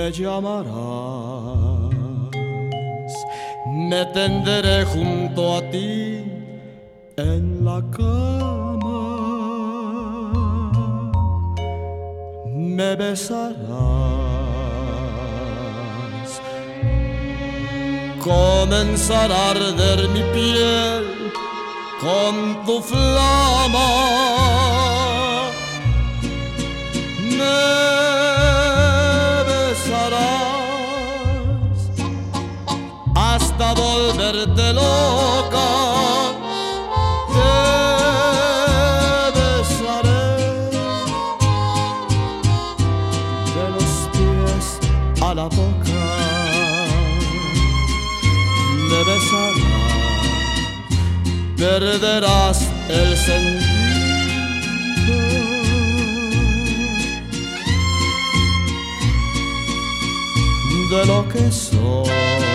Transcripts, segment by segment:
me llamarás, me tenderé junto a ti en la cama, me besarás, comenzará a arder mi piel con tu flama, me besarás hasta volverte loca, te besaré de los pies a la boca, me besarás, perderás el sentido de lo que soy.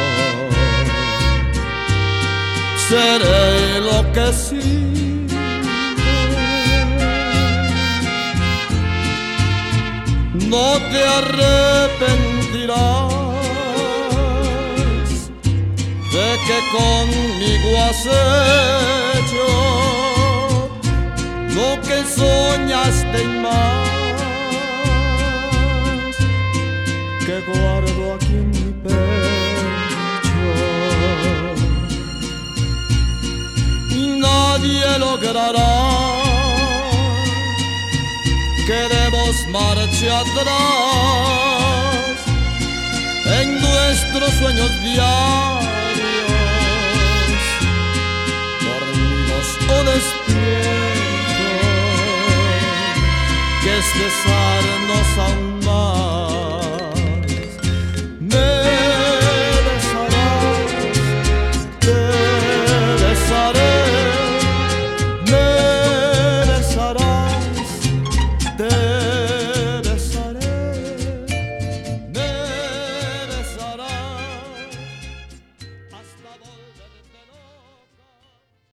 Seré lo que sigo, no te arrepentirás de que conmigo has hecho lo que soñaste y más, que guardo aquí en mi pecho, y nadie logrará que demos marcha atrás en nuestros sueños diarios, dormidos o despiertos, que es besarnos a un